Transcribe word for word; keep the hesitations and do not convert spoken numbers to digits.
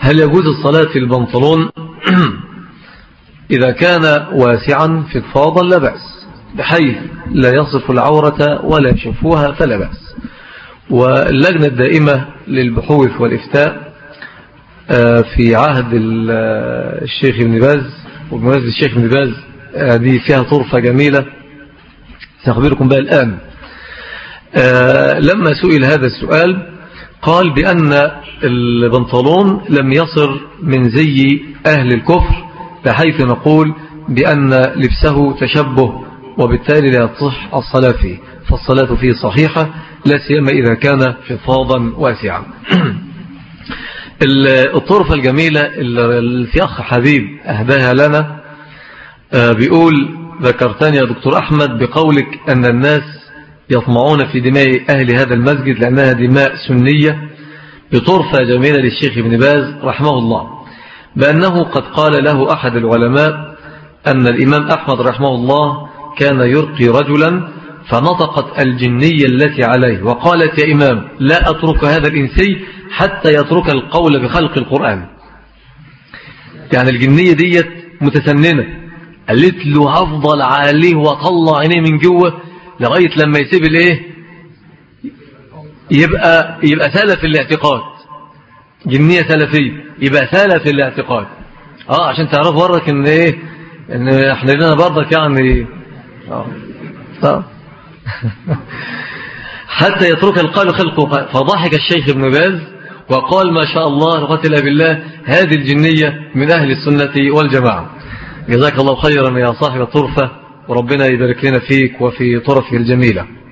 هل يجوز الصلاة في البنطلون؟ إذا كان واسعا فضفاضا لا بأس، بحيث لا يصف العورة ولا يشوفوها فلا بأس. واللجنة الدائمة للبحوث والإفتاء في عهد الشيخ ابن باز، وبمناسبة الشيخ ابن باز دي فيها طرفة جميلة سأخبركم بها الآن. لما سئل هذا السؤال قال بأن البنطلون لم يصر من زي أهل الكفر، بحيث نقول بأن لبسه تشبه وبالتالي لا تصح الصلاة فيه، فالصلاة فيه صحيحة لا سيما إذا كان فضفاضا واسعا. الطرفة الجميلة اللي في أخ حبيب أهداها لنا بيقول: ذكرتني يا دكتور أحمد بقولك أن الناس يطمعون في دماء أهل هذا المسجد لأنها دماء سنية، بطرفة جميلة للشيخ ابن باز رحمه الله، بأنه قد قال له أحد العلماء أن الإمام أحمد رحمه الله كان يرقي رجلا فنطقت الجنية التي عليه وقالت: يا إمام لا أترك هذا الإنسي حتى يترك القول بخلق القرآن. يعني الجنية ديت متسننة، قالت له هفضل عليه وطلع عينيه من جوه لغاية لما يسيب الايه، يبقى يبقى سلف الاعتقاد، جنية سلفية، يبقى سلف الاعتقاد. اه عشان تعرف برك ان ايه، ان احنا لنا برضك يعني اه اه حتى يترك القول خلقه. فضحك الشيخ ابن باز وقال: ما شاء الله لا قوة إلا بالله، هذه الجنية من أهل السنة والجماعة. جزاك الله خيرا يا صاحب الطرفة، وربنا يبارك لنا فيك وفي طرفه الجميلة.